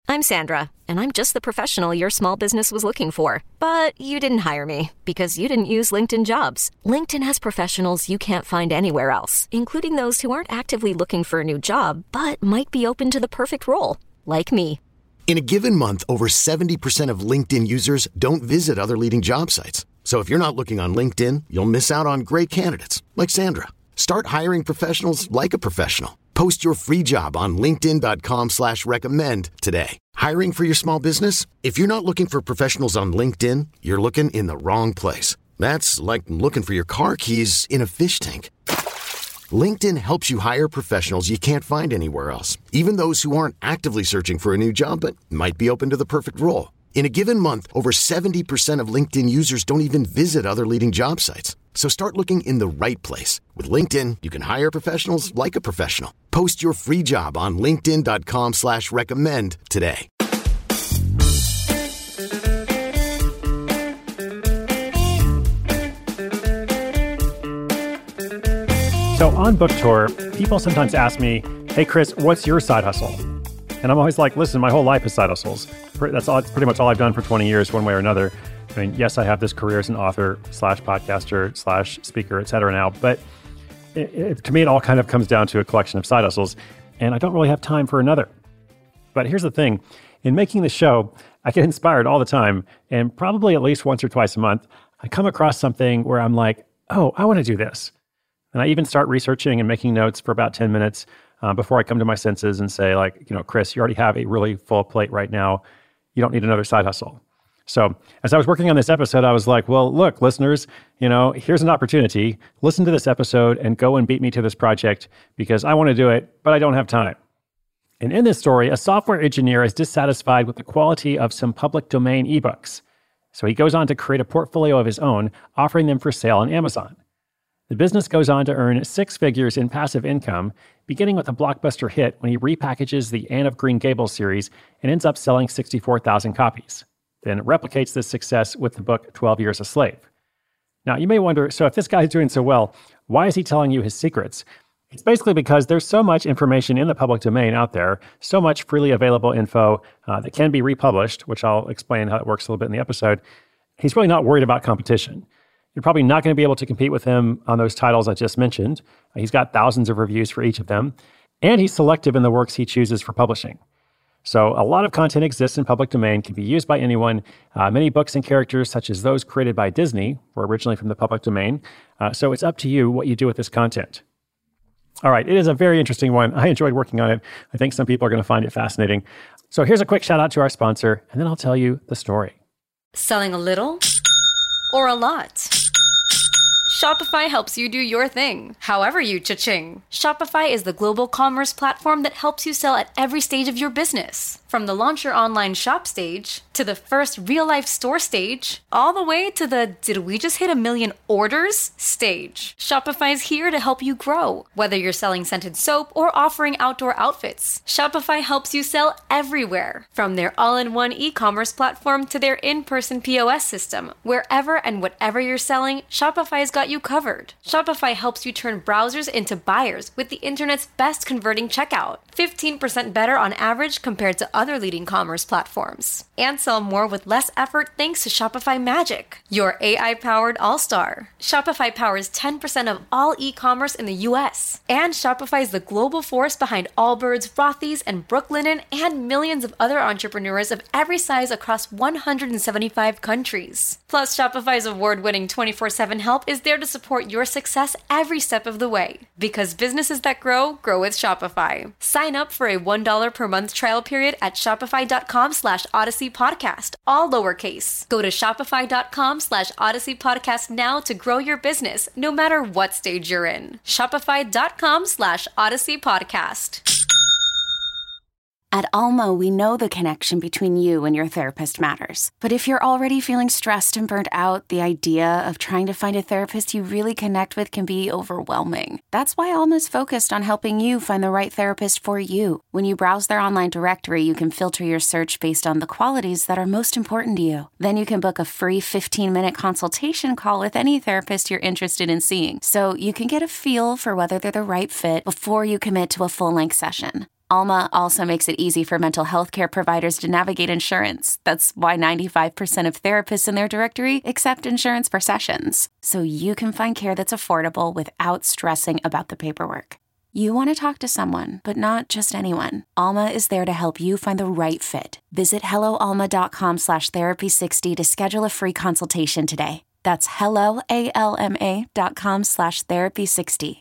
I'm Sandra, and I'm just the professional your small business was looking for. But you didn't hire me because you didn't use LinkedIn Jobs. LinkedIn has professionals you can't find anywhere else, including those who aren't actively looking for a new job, but might be open to the perfect role, like me. In a given month, over 70% of LinkedIn users don't visit other leading job sites. So if you're not looking on LinkedIn, you'll miss out on great candidates like Sandra. Start hiring professionals like a professional. Post your free job on linkedin.com/recommend today. Hiring for your small business? If you're not looking for professionals on LinkedIn, you're looking in the wrong place. That's like looking for your car keys in a fish tank. LinkedIn helps you hire professionals you can't find anywhere else, even those who aren't actively searching for a new job but might be open to the perfect role. In a given month, over 70% of LinkedIn users don't even visit other leading job sites. So start looking in the right place. With LinkedIn, you can hire professionals like a professional. Post your free job on linkedin.com/recommend today. So on book tour, people sometimes ask me, hey, Chris, what's your side hustle? And I'm always like, listen, my whole life is side hustles. That's pretty much all I've done for 20 years, one way or another. I mean, yes, I have this career as an author / podcaster / speaker, et cetera now. But to me, it all kind of comes down to a collection of side hustles. And I don't really have time for another. But here's the thing. In making the show, I get inspired all the time. And probably at least once or twice a month, I come across something where I'm like, oh, I want to do this. And I even start researching and making notes for about 10 minutes before I come to my senses and say, like, Chris, you already have a really full plate right now. You don't need another side hustle. So as I was working on this episode, I was like, well, look, listeners, here's an opportunity. Listen to this episode and go and beat me to this project because I want to do it, but I don't have time. And in this story, a software engineer is dissatisfied with the quality of some public domain ebooks. So he goes on to create a portfolio of his own, offering them for sale on Amazon. The business goes on to earn 6 figures in passive income, beginning with a blockbuster hit when he repackages the Anne of Green Gables series and ends up selling 64,000 copies. Then replicates this success with the book 12 Years a Slave. Now, you may wonder, so if this guy's doing so well, why is he telling you his secrets? It's basically because there's so much information in the public domain out there, so much freely available info that can be republished, which I'll explain how it works a little bit in the episode. He's really not worried about competition. You're probably not going to be able to compete with him on those titles I just mentioned. He's got thousands of reviews for each of them, and he's selective in the works he chooses for publishing. So a lot of content exists in public domain, can be used by anyone. Many books and characters, such as those created by Disney, were originally from the public domain. So it's up to you what you do with this content. All right, it is a very interesting one. I enjoyed working on it. I think some people are going to find it fascinating. So here's a quick shout out to our sponsor, and then I'll tell you the story. Selling a little or a lot? Shopify helps you do your thing, however you cha-ching. Shopify is the global commerce platform that helps you sell at every stage of your business. From the launch your online shop stage, to the first real-life store stage, all the way to the did we just hit 1 million orders stage. Shopify is here to help you grow. Whether you're selling scented soap or offering outdoor outfits, Shopify helps you sell everywhere. From their all-in-one e-commerce platform to their in-person POS system, wherever and whatever you're selling, Shopify's got you covered. Shopify helps you turn browsers into buyers with the internet's best converting checkout. 15% better on average compared to other leading commerce platforms. And sell more with less effort thanks to Shopify Magic, your AI-powered all-star. Shopify powers 10% of all e-commerce in the US. And Shopify is the global force behind Allbirds, Rothy's, and Brooklinen, and millions of other entrepreneurs of every size across 175 countries. Plus, Shopify's award-winning 24/7 help is there to support your success every step of the way. Because businesses that grow, grow with Shopify. Sign up for a $1 per month trial period at shopify.com/Odyssey Podcast, all lowercase. Go to shopify.com/Odyssey Podcast now to grow your business, no matter what stage you're in. Shopify.com/Odyssey Podcast. At Almo, we know the connection between you and your therapist matters. But if you're already feeling stressed and burnt out, the idea of trying to find a therapist you really connect with can be overwhelming. That's why Almo's focused on helping you find the right therapist for you. When you browse their online directory, you can filter your search based on the qualities that are most important to you. Then you can book a free 15-minute consultation call with any therapist you're interested in seeing, so you can get a feel for whether they're the right fit before you commit to a full-length session. Alma also makes it easy for mental health care providers to navigate insurance. That's why 95% of therapists in their directory accept insurance for sessions, so you can find care that's affordable without stressing about the paperwork. You want to talk to someone, but not just anyone. Alma is there to help you find the right fit. Visit helloalma.com/therapy60 to schedule a free consultation today. That's helloalma.com/therapy60.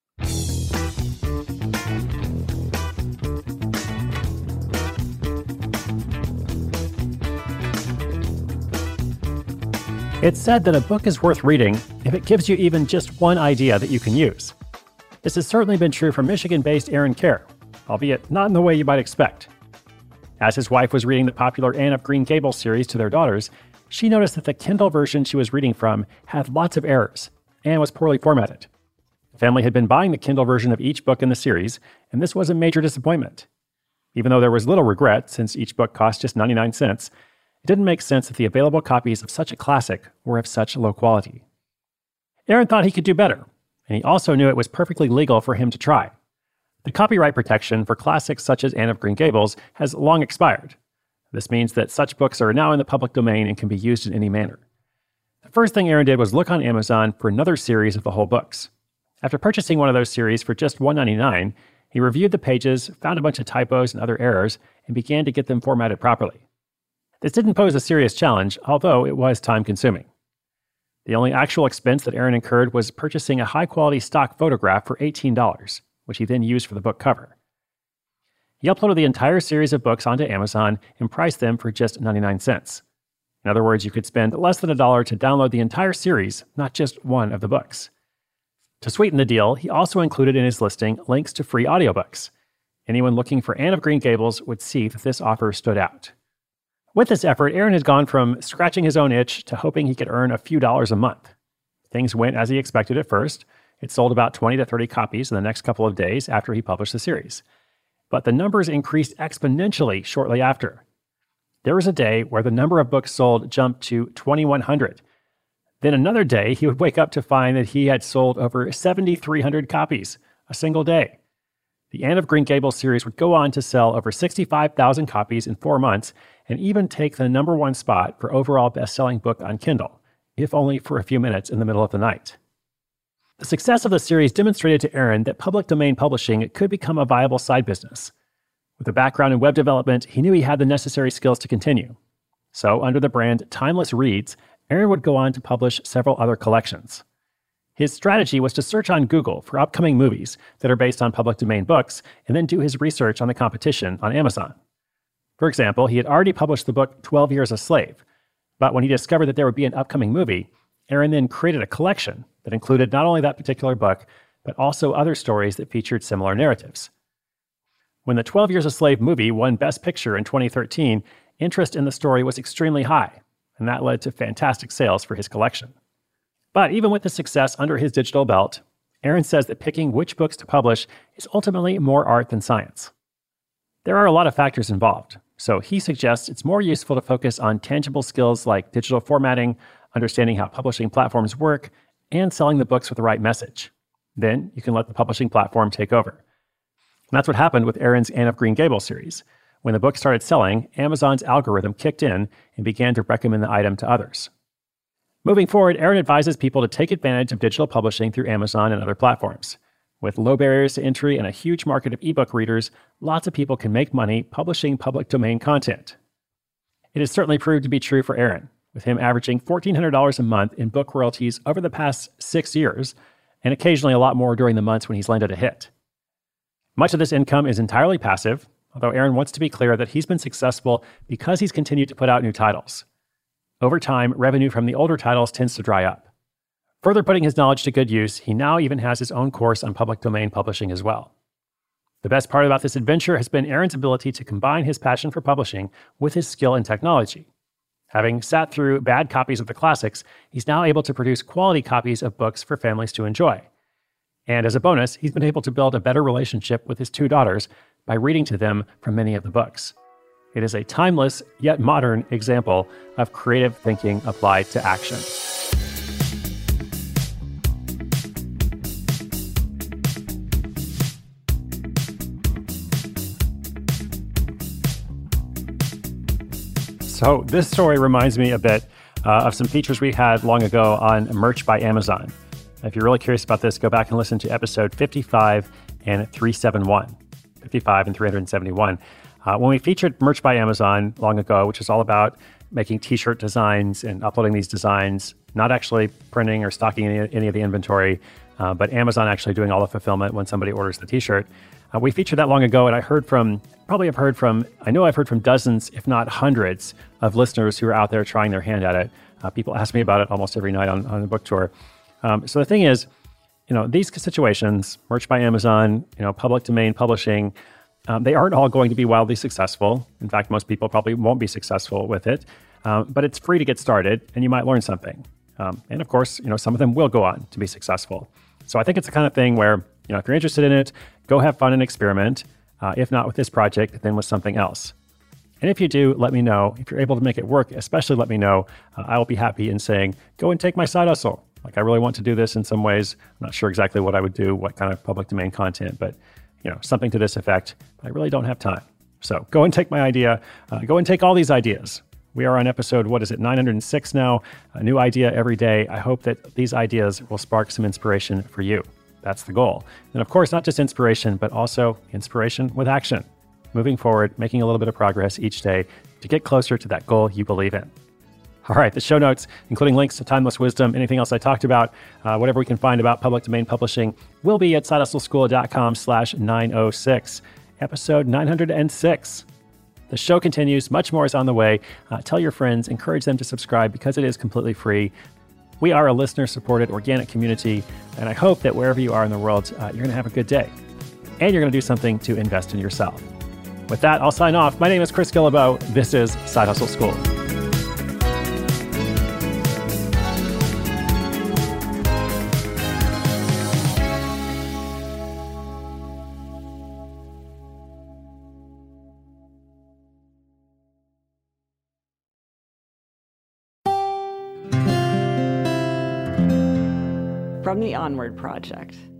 It's said that a book is worth reading if it gives you even just one idea that you can use. This has certainly been true for Michigan-based Aaron Kerr, albeit not in the way you might expect. As his wife was reading the popular Anne of Green Gables series to their daughters, she noticed that the Kindle version she was reading from had lots of errors and was poorly formatted. The family had been buying the Kindle version of each book in the series, and this was a major disappointment. Even though there was little regret since each book cost just 99 cents, it didn't make sense that the available copies of such a classic were of such low quality. Aaron thought he could do better, and he also knew it was perfectly legal for him to try. The copyright protection for classics such as Anne of Green Gables has long expired. This means that such books are now in the public domain and can be used in any manner. The first thing Aaron did was look on Amazon for another series of the whole books. After purchasing one of those series for just $1.99, he reviewed the pages, found a bunch of typos and other errors, and began to get them formatted properly. This didn't pose a serious challenge, although it was time-consuming. The only actual expense that Aaron incurred was purchasing a high-quality stock photograph for $18, which he then used for the book cover. He uploaded the entire series of books onto Amazon and priced them for just 99 cents. In other words, you could spend less than $1 to download the entire series, not just one of the books. To sweeten the deal, he also included in his listing links to free audiobooks. Anyone looking for Anne of Green Gables would see that this offer stood out. With this effort, Aaron had gone from scratching his own itch to hoping he could earn a few dollars a month. Things went as he expected at first. It sold about 20 to 30 copies in the next couple of days after he published the series. But the numbers increased exponentially shortly after. There was a day where the number of books sold jumped to 2,100. Then another day, he would wake up to find that he had sold over 7,300 copies a single day. The Anne of Green Gables series would go on to sell over 65,000 copies in 4 months and even take the #1 spot for overall best-selling book on Kindle, if only for a few minutes in the middle of the night. The success of the series demonstrated to Aaron that public domain publishing could become a viable side business. With a background in web development, he knew he had the necessary skills to continue. So, under the brand Timeless Reads, Aaron would go on to publish several other collections. His strategy was to search on Google for upcoming movies that are based on public domain books and then do his research on the competition on Amazon. For example, he had already published the book 12 Years a Slave, but when he discovered that there would be an upcoming movie, Aaron then created a collection that included not only that particular book, but also other stories that featured similar narratives. When the 12 Years a Slave movie won Best Picture in 2013, interest in the story was extremely high, and that led to fantastic sales for his collection. But even with the success under his digital belt, Aaron says that picking which books to publish is ultimately more art than science. There are a lot of factors involved, so he suggests it's more useful to focus on tangible skills like digital formatting, understanding how publishing platforms work, and selling the books with the right message. Then you can let the publishing platform take over. And that's what happened with Aaron's Anne of Green Gables series. When the book started selling, Amazon's algorithm kicked in and began to recommend the item to others. Moving forward, Aaron advises people to take advantage of digital publishing through Amazon and other platforms. With low barriers to entry and a huge market of ebook readers, lots of people can make money publishing public domain content. It has certainly proved to be true for Aaron, with him averaging $1,400 a month in book royalties over the past 6 years, and occasionally a lot more during the months when he's landed a hit. Much of this income is entirely passive, although Aaron wants to be clear that he's been successful because he's continued to put out new titles. Over time, revenue from the older titles tends to dry up. Further putting his knowledge to good use, he now even has his own course on public domain publishing as well. The best part about this adventure has been Aaron's ability to combine his passion for publishing with his skill in technology. Having sat through bad copies of the classics, he's now able to produce quality copies of books for families to enjoy. And as a bonus, he's been able to build a better relationship with his 2 daughters by reading to them from many of the books. It is a timeless, yet modern example of creative thinking applied to action. So this story reminds me a bit of some features we had long ago on Merch by Amazon. If you're really curious about this, go back and listen to episode 55 and 371. 55 and 371. When we featured Merch by Amazon long ago, which is all about making t-shirt designs and uploading these designs, not actually printing or stocking any of the inventory, but Amazon actually doing all the fulfillment when somebody orders the t-shirt. We featured that long ago, and I've heard from dozens, if not hundreds, of listeners who are out there trying their hand at it. People ask me about it almost every night on the book tour. So the thing is, these situations, Merch by Amazon, public domain publishing, they aren't all going to be wildly successful. In fact, most people probably won't be successful with it, but it's free to get started and you might learn something. And of course, some of them will go on to be successful. So I think it's the kind of thing where, if you're interested in it, go have fun and experiment. If not with this project, then with something else. And if you do, let me know. If you're able to make it work, especially let me know. I will be happy in saying, go and take my side hustle. Like, I really want to do this in some ways. I'm not sure exactly what I would do, what kind of public domain content, but something to this effect. I really don't have time. So go and take my idea. Go and take all these ideas. We are on episode, 906 now? A new idea every day. I hope that these ideas will spark some inspiration for you. That's the goal. And of course, not just inspiration, but also inspiration with action. Moving forward, making a little bit of progress each day to get closer to that goal you believe in. All right, the show notes, including links to Timeless Wisdom, anything else I talked about, whatever we can find about public domain publishing, will be at sidehustleschool.com/906, episode 906. The show continues. Much more is on the way. Tell your friends, encourage them to subscribe because it is completely free. We are a listener-supported organic community, and I hope that wherever you are in the world, you're going to have a good day. And you're going to do something to invest in yourself. With that, I'll sign off. My name is Chris Guillebeau. This is Side Hustle School. From the Onward Project.